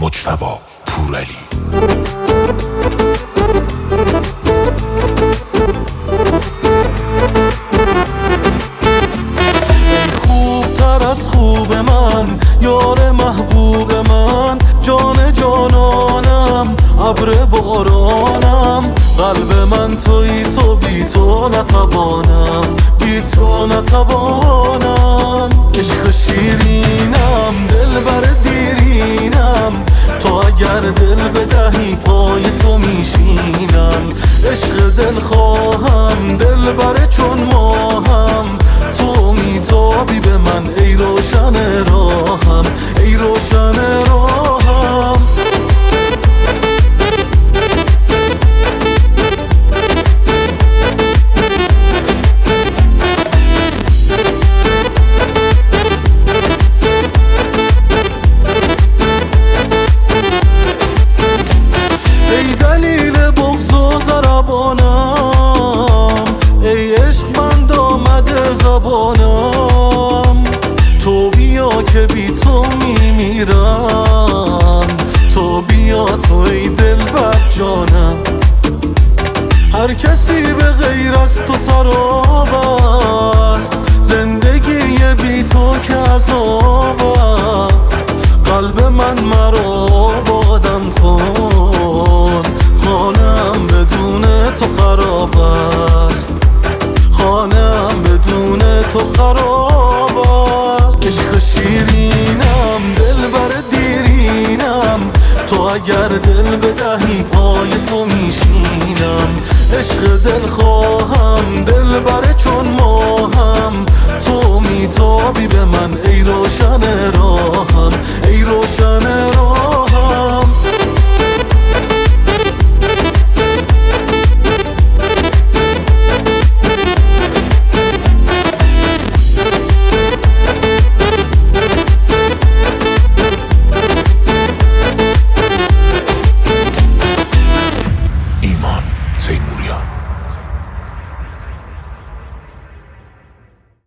مجتبی پورعلی. خوبتر از خوب من، یار محبوب من، جان جانانم، ابر بارانم، قلب من تویی، تو بی تو نتوانم، بی تو نتوانم. عشق شیرینم، دلبر دیرینم، تو اگر دل بدهی پای تو میشینم. عشق دل خواهم، دلبر چون ماهم، تو میتابی به من ای روشن راهم، ای روشن راهم. ای دلیل بغض و ضربانم، ای عشق من آمده زبانم، تو بیا که بی تو میمیرم، تو بیا تو ای دلبر جانم. هر کسی به غیر از تو سراب است، زندگی بی تو که عذاب است. قلب من مرا بادم کن، خانم بدون تو خراب است، خانم بدون تو خراب است. عشق شیرینم، دلبر دیرینم، تو اگر دل بدهی پای تو میشینم. عشق دل خواهم، دلبر چون ماهم، تو میتابی به من ای روشن راه.